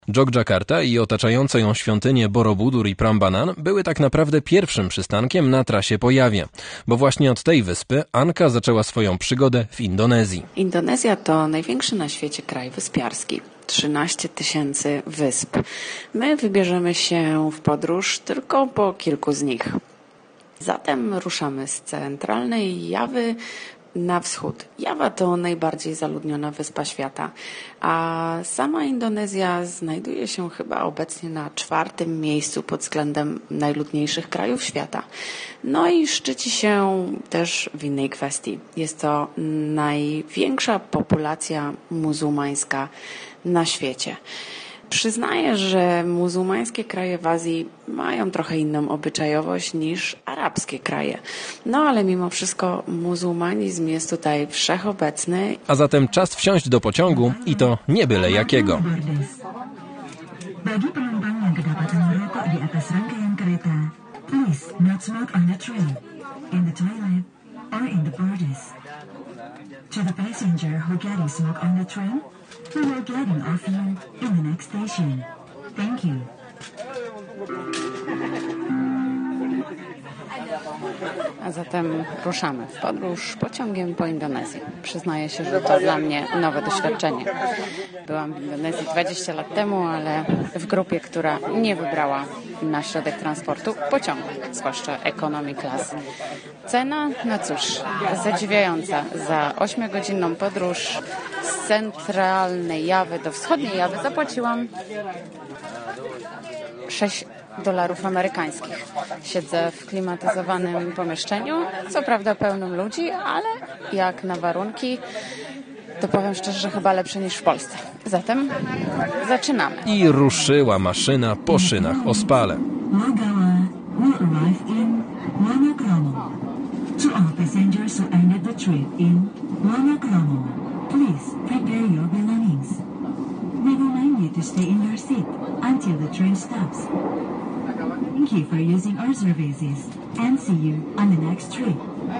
Jogjakarta i otaczające ją świątynie Borobudur i Prambanan były tak naprawdę pierwszym przystankiem na trasie po Jawie, bo właśnie od tej wyspy Anka zaczęła swoją przygodę w Indonezji. Indonezja to największy na świecie kraj wyspiarski. 13 000 wysp. My wybierzemy się w podróż tylko po kilku z nich. Zatem ruszamy z centralnej Jawy na wschód. Jawa to najbardziej zaludniona wyspa świata, a sama Indonezja znajduje się chyba obecnie na 4. miejscu pod względem najludniejszych krajów świata. No i szczyci się też w innej kwestii. Jest to największa populacja muzułmańska na świecie. Przyznaję, że muzułmańskie kraje w Azji mają trochę inną obyczajowość niż arabskie kraje. No ale mimo wszystko muzułmanizm jest tutaj wszechobecny. A zatem czas wsiąść do pociągu i to nie byle jakiego. Bagi penumpang yang kedapatan merokok di atas rangkaian kereta, please not smoke on the train, in the toilet, or in the borders. To the passenger who getting smoke on the train, we will getting off you in the next station. Thank you. A zatem ruszamy w podróż pociągiem po Indonezji. Przyznaję się, że to dla mnie nowe doświadczenie. Byłam w Indonezji 20 lat temu, ale w grupie, która nie wybrała na środek transportu pociągu, zwłaszcza economy class. Cena, no cóż, zadziwiająca. Za 8-godzinną podróż z centralnej Jawy do wschodniej Jawy zapłaciłam $6 amerykańskich. Siedzę w klimatyzowanym pomieszczeniu, co prawda pełnym ludzi, ale jak na warunki, to powiem szczerze, że chyba lepsze niż w Polsce. Zatem zaczynamy. I ruszyła maszyna po szynach ospale. Nagawa will arrive in Wonokromo. To all passengers who ended the trip in Wonokromo, please prepare your belongings. We remind you to stay in your seat until the train stops. Thank you for using our services and see you on the next trip.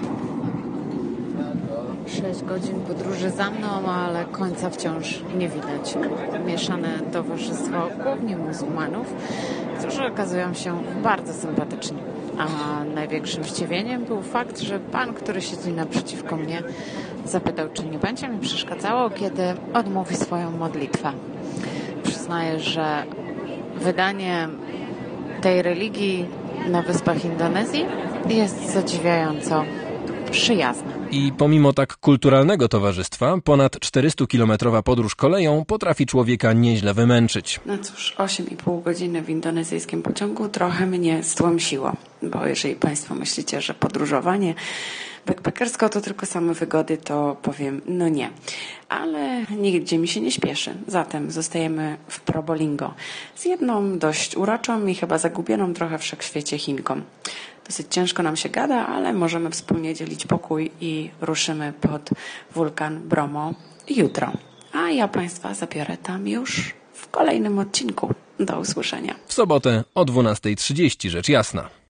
6 godzin podróży za mną, ale końca wciąż nie widać. Mieszane towarzystwo głównie muzułmanów, którzy okazują się bardzo sympatyczni. A największym zdziwieniem był fakt, że pan, który siedzi naprzeciwko mnie, zapytał, czy nie będzie mi przeszkadzało, kiedy odmówi swoją modlitwę. Przyznaję, że wydanie tej religii na wyspach Indonezji jest zadziwiająco przyjazne. I pomimo tak kulturalnego towarzystwa, ponad 400-kilometrowa podróż koleją potrafi człowieka nieźle wymęczyć. No cóż, 8,5 godziny w indonezyjskim pociągu trochę mnie stłamsiło, bo jeżeli Państwo myślicie, że podróżowanie backpackersko to tylko same wygody, to powiem, no nie. Ale nigdzie mi się nie śpieszy. Zatem zostajemy w Probolinggo z jedną dość uroczą i chyba zagubioną trochę w wszechświecie Chinką. Dosyć ciężko nam się gada, ale możemy wspólnie dzielić pokój i ruszymy pod wulkan Bromo jutro. A ja Państwa zabiorę tam już w kolejnym odcinku. Do usłyszenia. W sobotę o 12:30, rzecz jasna.